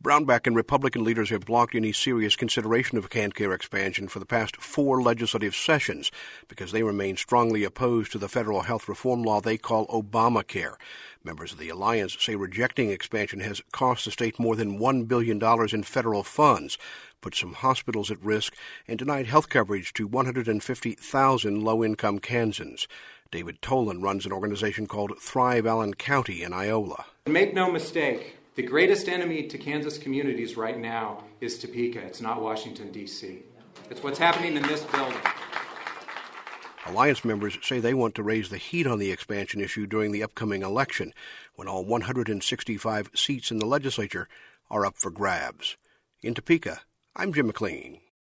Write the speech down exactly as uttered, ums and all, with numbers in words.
Brownback and Republican leaders have blocked any serious consideration of KanCare expansion for the past four legislative sessions because they remain strongly opposed to the federal health reform law they call Obamacare. Members of the alliance say rejecting expansion has cost the state more than one billion dollars in federal funds, put some hospitals at risk, and denied health coverage to one hundred fifty thousand low-income Kansans. David Tolan runs an organization called Thrive Allen County in Iola. Make no mistake, the greatest enemy to Kansas communities right now is Topeka. It's not Washington, D C It's what's happening in this building. Alliance members say they want to raise the heat on the expansion issue during the upcoming election, when all one hundred sixty-five seats in the legislature are up for grabs. In Topeka, I'm Jim McLean.